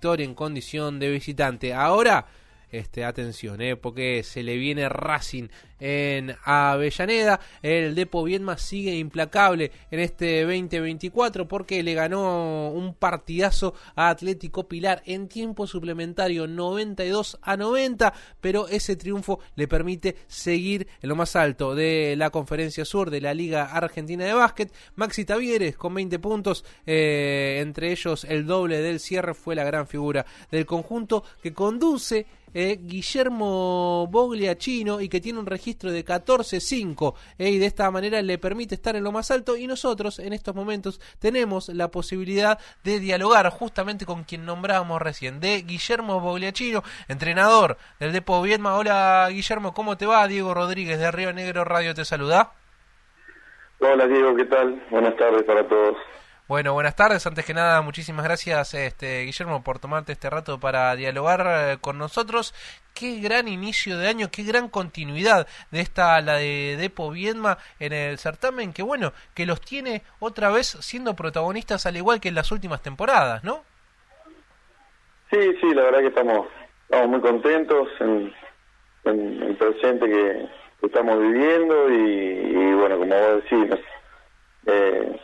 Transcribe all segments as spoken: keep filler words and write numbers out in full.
victoria en condición de visitante. Ahora, este, atención, eh, porque se le viene Racing en Avellaneda. El Depo Viedma sigue implacable en este veinte veinticuatro porque le ganó un partidazo a Atlético Pilar en tiempo suplementario noventa y dos a noventa, pero ese triunfo le permite seguir en lo más alto de la Conferencia Sur de la Liga Argentina de Básquet. Maxi Tavieres con veinte puntos, eh, entre ellos el doble del cierre, fue la gran figura del conjunto que conduce Eh, Guillermo Bogliacino y que tiene un registro de catorce cinco, eh, y de esta manera le permite estar en lo más alto, y nosotros en estos momentos tenemos la posibilidad de dialogar justamente con quien nombrábamos recién, de Guillermo Bogliacino, entrenador del Depo Viedma. Hola Guillermo, ¿cómo te va? Diego Rodríguez de Río Negro Radio te saluda. Hola Diego, ¿qué tal? Buenas tardes para todos. Bueno, buenas tardes. Antes que nada, muchísimas gracias, este, Guillermo, por tomarte este rato para dialogar eh, con nosotros. Qué gran inicio de año, qué gran continuidad de esta, la de Depo Viedma en el certamen, que bueno, que los tiene otra vez siendo protagonistas al igual que en las últimas temporadas, ¿no? Sí, sí, la verdad que estamos, estamos muy contentos en, en el presente que, que estamos viviendo y, y bueno, como vos decís, eh,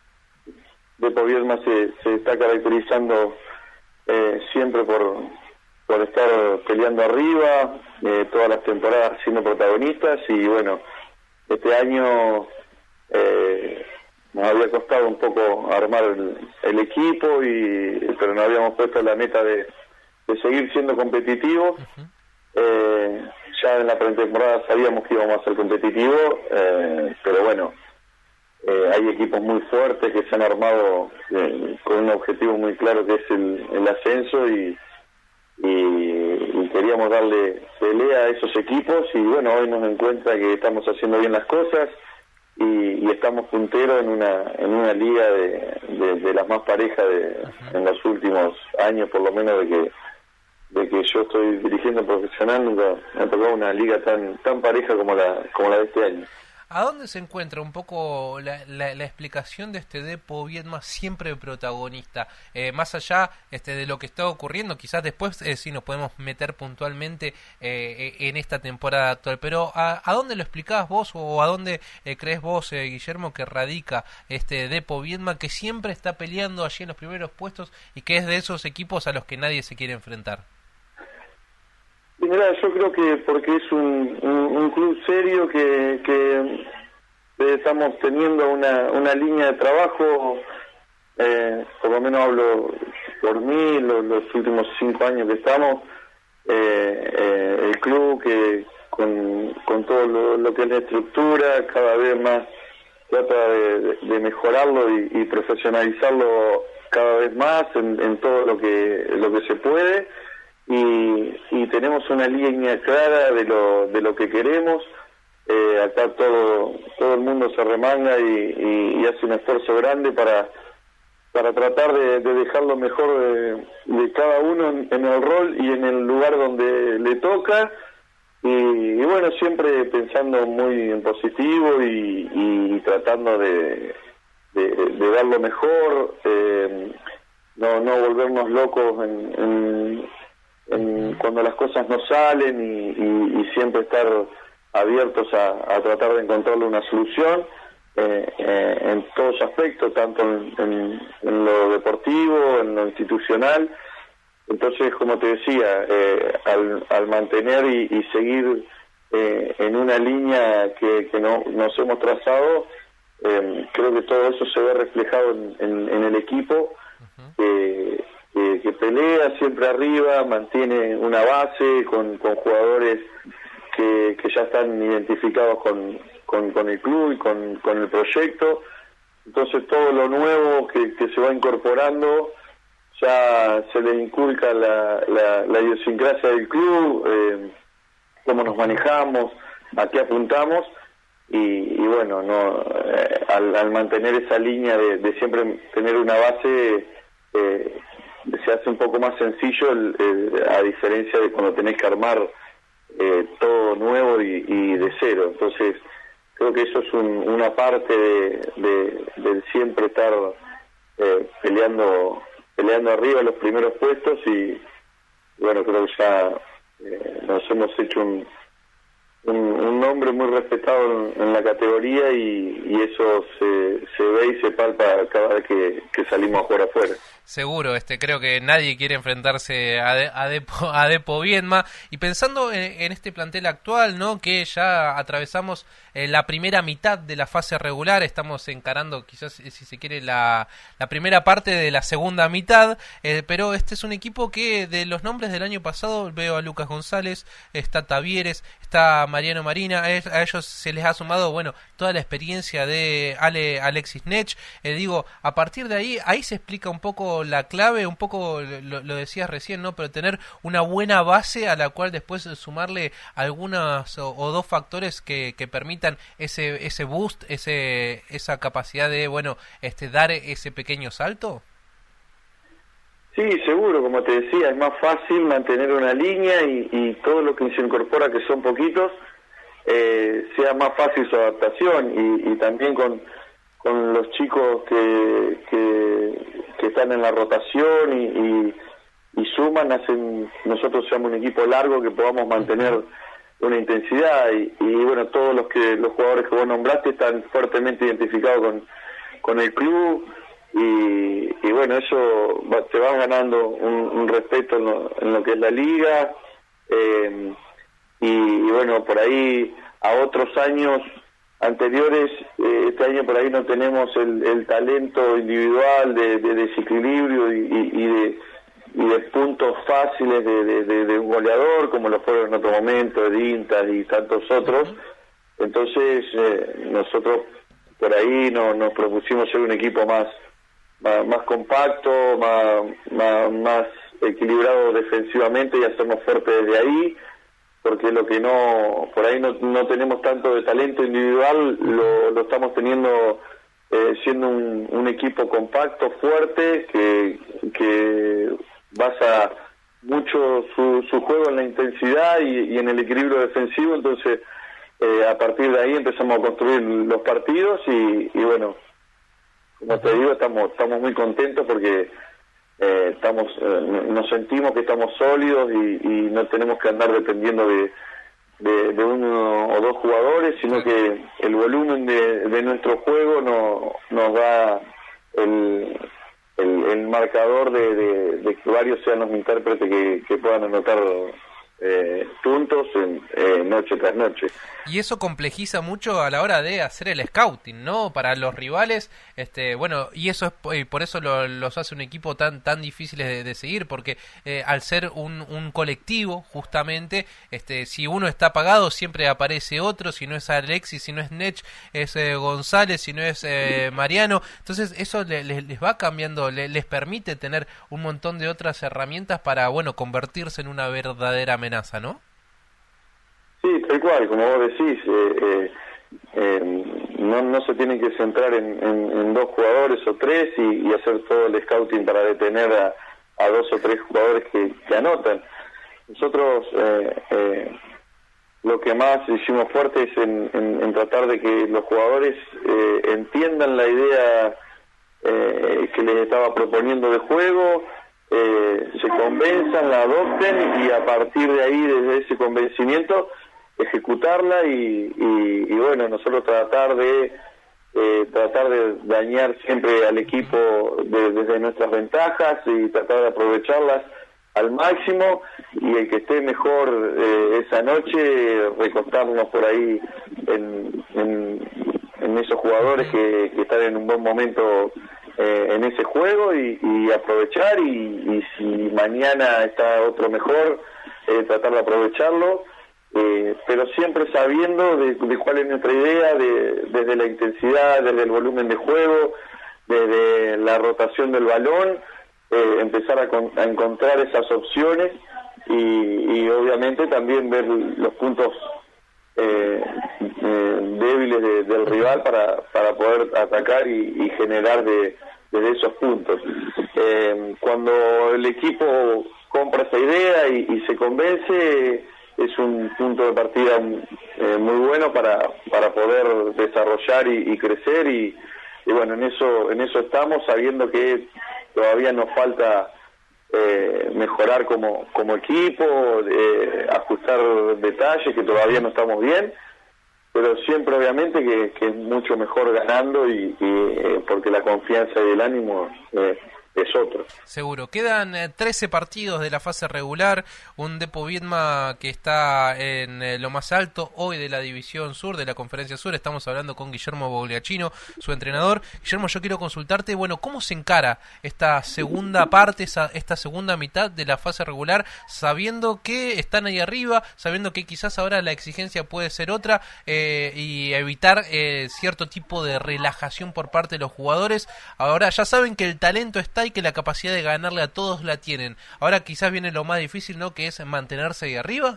Depo Viedma se, se está caracterizando eh, siempre por, por estar peleando arriba, eh, todas las temporadas siendo protagonistas, y bueno, este año eh, nos había costado un poco armar el, el equipo, y pero nos habíamos puesto la meta de, de seguir siendo competitivos. Uh-huh. eh, ya en la pretemporada sabíamos que íbamos a ser competitivos, eh, pero bueno, Eh, hay equipos muy fuertes que se han armado eh, con un objetivo muy claro, que es el, el ascenso, y, y, y queríamos darle pelea a esos equipos, y bueno, hoy nos encuentra que estamos haciendo bien las cosas y, y estamos punteros en una en una liga de, de, de las más parejas de, en los últimos años, por lo menos de que de que yo estoy dirigiendo profesional. Nunca me ha tocado una liga tan tan pareja como la como la de este año. ¿A dónde se encuentra un poco la, la, la explicación de este Depo Viedma siempre protagonista? Eh, más allá este, de lo que está ocurriendo, quizás después eh, sí nos podemos meter puntualmente eh, en esta temporada actual, pero ¿a, a dónde lo explicás vos, o a dónde eh, crees vos, eh, Guillermo, que radica este Depo Viedma, que siempre está peleando allí en los primeros puestos y que es de esos equipos a los que nadie se quiere enfrentar? Mira, yo creo que porque es un, un, un club serio que, que estamos teniendo una, una línea de trabajo, eh, por lo menos hablo por mí, los, los últimos cinco años que estamos, eh, eh, el club que con, con todo lo, lo que es la estructura, cada vez más trata de, de mejorarlo y, y profesionalizarlo cada vez más en, en todo lo que, lo que se puede. Y, y tenemos una línea clara de lo de lo que queremos. Eh, acá todo todo el mundo se remanga y, y, y hace un esfuerzo grande para para tratar de, de dejar lo mejor de, de cada uno en, en el rol y en el lugar donde le toca, y, y bueno, siempre pensando muy en positivo y, y tratando de, de, de dar lo mejor, eh, no no volvernos locos en, en En, cuando las cosas no salen, y, y, y siempre estar abiertos a, a tratar de encontrarle una solución eh, eh, en todos aspectos, tanto en, en, en lo deportivo, en lo institucional. Entonces, como te decía, eh, al, al mantener y, y seguir eh, en una línea que, que no, nos hemos trazado, eh, creo que todo eso se ve reflejado en, en, en el equipo, que Eh, que pelea siempre arriba, mantiene una base con, con jugadores que, que ya están identificados con, con, con el club y con, con el proyecto. Entonces todo lo nuevo que, que se va incorporando ya se le inculca la, la, la idiosincrasia del club, eh, cómo nos manejamos, a qué apuntamos, y, y bueno, no eh, al, al mantener esa línea de, de siempre tener una base, eh, se hace un poco más sencillo, el, el, a diferencia de cuando tenés que armar eh, todo nuevo y, y de cero. Entonces creo que eso es un, una parte de, de, del siempre estar eh, peleando peleando arriba los primeros puestos y bueno, creo que ya eh, nos hemos hecho un, un, un nombre muy respetado en, en la categoría y, y eso se, se ve y se palpa cada vez que, que salimos a jugar afuera. Seguro, este, creo que nadie quiere enfrentarse a, de, a, Depo, a Depo Viedma. Y pensando en, en este plantel actual, ¿no? Que ya atravesamos eh, la primera mitad de la fase regular, estamos encarando quizás, si se quiere, la, la primera parte de la segunda mitad, eh, pero este es un equipo que de los nombres del año pasado veo a Lucas González, está Tavieres, está Mariano Marina, a, a ellos se les ha sumado, bueno, toda la experiencia de Ale, Alexis Nech, eh, digo, a partir de ahí, ahí se explica un poco la clave, un poco lo, lo decías recién, ¿no? Pero tener una buena base a la cual después sumarle algunas o, o dos factores que, que permitan ese ese boost, ese esa capacidad de, bueno, este dar ese pequeño salto. Sí, seguro, como te decía, es más fácil mantener una línea y, y todo lo que se incorpora, que son poquitos, eh, sea más fácil su adaptación y, y también con con los chicos que, que, que están en la rotación y, y, y suman, hacen nosotros seamos un equipo largo que podamos mantener una intensidad y, y bueno, todos los que los jugadores que vos nombraste están fuertemente identificados con, con el club y, y bueno, eso va, te vas ganando un, un respeto en lo, en lo que es la liga eh, y, y bueno, por ahí a otros años anteriores, eh, este año por ahí no tenemos el, el talento individual de, de desequilibrio y, y, y, de, y de puntos fáciles de, de, de, de un goleador, como lo fueron en otro momento, Edintas y tantos otros. Entonces, eh, nosotros por ahí no, nos propusimos ser un equipo más, más, más compacto, más, más, más equilibrado defensivamente y hacernos fuertes desde ahí, porque lo que no, por ahí no, no tenemos tanto de talento individual, lo, lo estamos teniendo eh, siendo un, un equipo compacto, fuerte, que, que basa mucho su, su juego en la intensidad y, y en el equilibrio defensivo, entonces eh, a partir de ahí empezamos a construir los partidos y, y bueno, como te digo, estamos, estamos muy contentos porque Eh, estamos eh, nos sentimos que estamos sólidos y, y no tenemos que andar dependiendo de, de, de uno o dos jugadores, sino que el volumen de, de nuestro juego no, nos da el, el, el marcador de, de, de que varios sean los intérpretes que, que puedan anotar eh, puntos en, eh, noche tras noche. Y eso complejiza mucho a la hora de hacer el scouting, ¿no? Para los rivales, este, bueno, y eso es y por eso lo, los hace un equipo tan tan difíciles de, de seguir, porque eh, al ser un, un colectivo, justamente, este, si uno está apagado siempre aparece otro, si no es Alexis, si no es Nech, es eh, González, si no es eh, Mariano, entonces eso le, le, les va cambiando, le, les permite tener un montón de otras herramientas para, bueno, convertirse en una verdadera amenaza, ¿no? Sí, tal cual, como vos decís, eh, eh, eh, no, no se tienen que centrar en, en, en dos jugadores o tres y, y hacer todo el scouting para detener a, a dos o tres jugadores que, que anotan. Nosotros eh, eh, lo que más hicimos fuerte es en, en, en tratar de que los jugadores eh, entiendan la idea eh, que les estaba proponiendo de juego, eh, se convenzan, la adopten y a partir de ahí, desde ese convencimiento, ejecutarla y, y, y bueno, nosotros tratar de eh, tratar de dañar siempre al equipo de, desde nuestras ventajas y tratar de aprovecharlas al máximo y el que esté mejor eh, esa noche recostarnos por ahí en, en, en esos jugadores que, que están en un buen momento eh, en ese juego y, y aprovechar y, y si mañana está otro mejor eh, tratar de aprovecharlo. Eh, pero siempre sabiendo de, de cuál es nuestra idea, de, desde la intensidad, desde el volumen de juego, desde la rotación del balón, eh, empezar a, con, a encontrar esas opciones y, y obviamente también ver los puntos eh, eh, débiles de, del rival para, para poder atacar y, y generar de, desde esos puntos. Eh, cuando el equipo compra esa idea y, y se convence, es un punto de partida eh, muy bueno para para poder desarrollar y, y crecer y, y bueno, en eso en eso estamos, sabiendo que todavía nos falta eh, mejorar como, como equipo, eh, ajustar detalles que todavía no estamos bien, pero siempre obviamente que, que es mucho mejor ganando y, y eh, porque la confianza y el ánimo eh, es otro. Seguro. Quedan eh, trece partidos de la fase regular, un Depo Viedma que está en eh, lo más alto hoy de la División Sur, de la Conferencia Sur. Estamos hablando con Guillermo Bogliacchino, su entrenador. Guillermo, yo quiero consultarte, bueno, ¿cómo se encara esta segunda parte, esa, esta segunda mitad de la fase regular, sabiendo que están ahí arriba, sabiendo que quizás ahora la exigencia puede ser otra eh, y evitar eh, cierto tipo de relajación por parte de los jugadores? Ahora ya saben que el talento está y que la capacidad de ganarle a todos la tienen. Ahora quizás viene lo más difícil, ¿no? Que es mantenerse ahí arriba.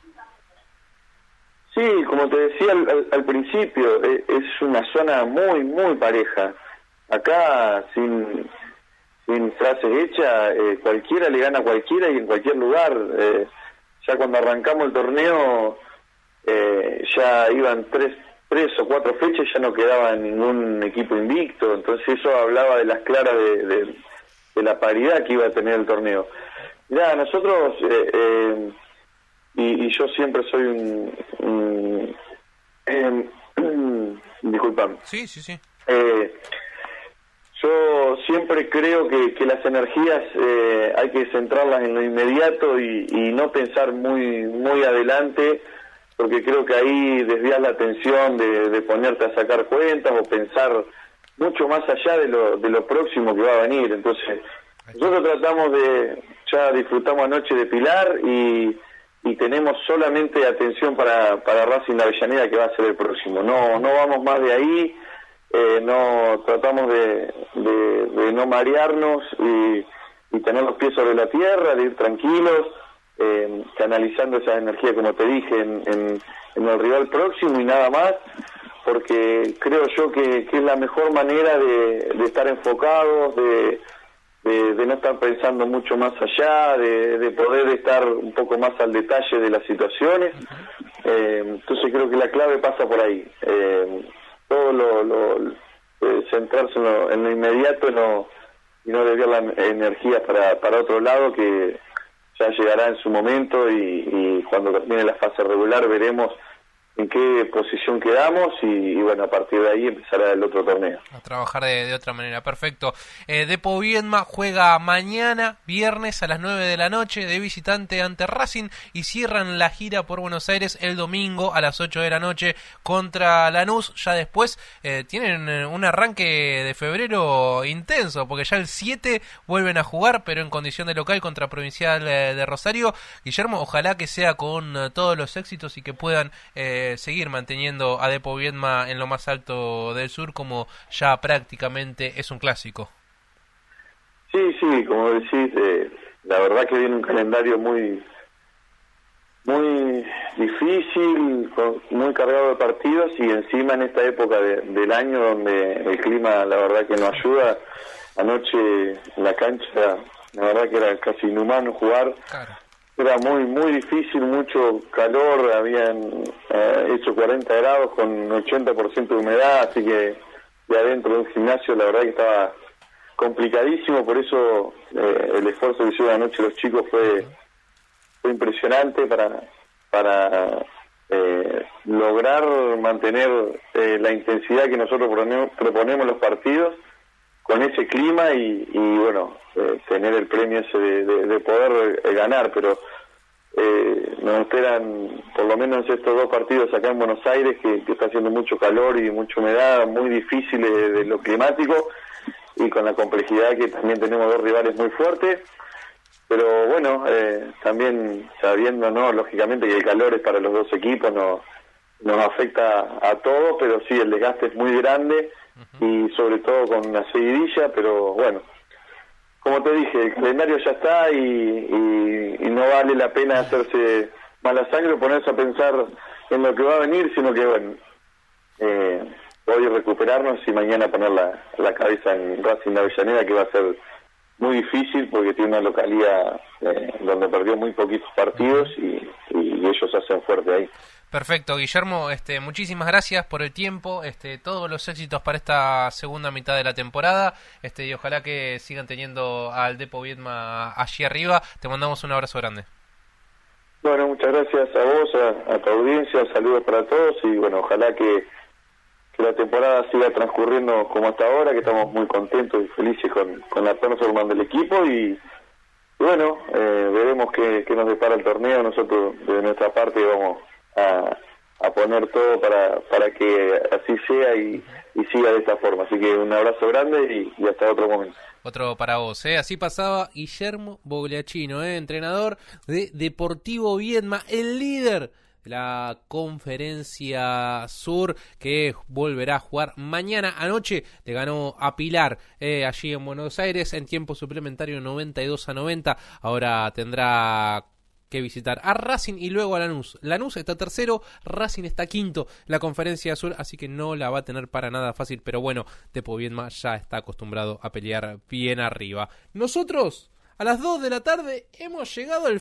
Sí, como te decía al, al, al principio, es, es una zona muy, muy pareja. Acá, sin, sin frases hechas, eh, cualquiera le gana a cualquiera y en cualquier lugar. Eh, ya cuando arrancamos el torneo, eh, ya iban tres tres o cuatro fechas, ya no quedaba ningún equipo invicto, entonces eso hablaba de las claras de, de, de la paridad que iba a tener el torneo. Mirá, nosotros, eh, eh, y, y yo siempre soy un... un eh, disculpame. Sí, sí, sí. Eh, yo siempre creo que, que las energías eh, hay que centrarlas en lo inmediato y, y no pensar muy, muy adelante, porque creo que ahí desvías la atención de, de ponerte a sacar cuentas o pensar mucho más allá de lo, de lo próximo que va a venir. Entonces, nosotros tratamos de, ya disfrutamos anoche de Pilar y, y tenemos solamente atención para, para Racing de Avellaneda, que va a ser el próximo. No, no vamos más de ahí, eh, no tratamos de, de, de no marearnos y, y tener los pies sobre la tierra, de ir tranquilos, Eh, canalizando esa energía, como te dije, en, en, en el rival próximo y nada más, porque creo yo que, que es la mejor manera de, de estar enfocados, de, de, de no estar pensando mucho más allá, de, de poder estar un poco más al detalle de las situaciones. Eh, entonces creo que la clave pasa por ahí. Eh, todo lo, lo eh, centrarse en lo, en lo inmediato no, y no desviar la energía para, para otro lado, que ya llegará en su momento y, y cuando termine la fase regular veremos en qué posición quedamos y, y bueno, a partir de ahí empezará el otro torneo. A trabajar de, de otra manera, perfecto. Eh, Depo Viedma juega mañana, viernes a las nueve de la noche, de visitante ante Racing, y cierran la gira por Buenos Aires el domingo a las ocho de la noche contra Lanús. Ya después eh, tienen un arranque de febrero intenso, porque ya el siete vuelven a jugar, pero en condición de local contra Provincial eh, de Rosario. Guillermo, ojalá que sea con eh, todos los éxitos y que puedan eh, seguir manteniendo a Depo Viedma en lo más alto del sur, como ya prácticamente es un clásico. Sí, sí, como decís, eh, la verdad que viene un calendario muy muy difícil, con, muy cargado de partidos, y encima en esta época de, del año donde el clima la verdad que no ayuda. Anoche en la cancha la verdad que era casi inhumano jugar. Claro. Era muy muy difícil, mucho calor, habían eh, hecho cuarenta grados con ochenta por ciento de humedad, así que de adentro de un gimnasio la verdad que estaba complicadísimo, por eso eh, el esfuerzo que hicieron anoche los chicos fue, fue impresionante para, para eh, lograr mantener eh, la intensidad que nosotros proponemos en los partidos con ese clima y, y bueno, eh, tener el premio ese de, de, de poder eh, ganar, pero eh, nos esperan por lo menos estos dos partidos acá en Buenos Aires, que, que está haciendo mucho calor y mucha humedad, muy difíciles de, de lo climático, y con la complejidad que también tenemos dos rivales muy fuertes, pero bueno, eh, también sabiendo, no, lógicamente que el calor es para los dos equipos, no, nos afecta a todos, pero sí, el desgaste es muy grande, y sobre todo con una seguidilla, pero bueno, como te dije, el calendario ya está y, y, y no vale la pena hacerse mala sangre o ponerse a pensar en lo que va a venir, sino que bueno, eh, hoy recuperarnos y mañana poner la, la cabeza en Racing de Avellaneda, que va a ser muy difícil porque tiene una localidad eh, donde perdió muy poquitos partidos y, y ellos hacen fuerte ahí. Perfecto, Guillermo, este, muchísimas gracias por el tiempo, este, todos los éxitos para esta segunda mitad de la temporada, este, y ojalá que sigan teniendo al Depo Viedma allí arriba. Te mandamos un abrazo grande. Bueno, muchas gracias a vos, a, a tu audiencia, saludos para todos y bueno, ojalá que, que la temporada siga transcurriendo como hasta ahora, que estamos muy contentos y felices con, con la performance del equipo y, y bueno, eh, veremos qué, qué nos depara el torneo. Nosotros de nuestra parte vamos A, a poner todo para para que así sea y, y siga de esta forma. Así que un abrazo grande y, y hasta otro momento. Otro para vos, ¿eh? Así pasaba Guillermo Bogliacchino, ¿eh? Entrenador de Deportivo Viedma, el líder de la Conferencia Sur, que volverá a jugar mañana. Anoche le ganó a Pilar, eh, allí en Buenos Aires, en tiempo suplementario noventa y dos a noventa. Ahora tendrá que visitar a Racing y luego a Lanús. Lanús está tercero, Racing está quinto en la Conferencia Sur, así que no la va a tener para nada fácil, pero bueno, Depo Viedma ya está acostumbrado a pelear bien arriba. Nosotros, a las dos de la tarde, hemos llegado al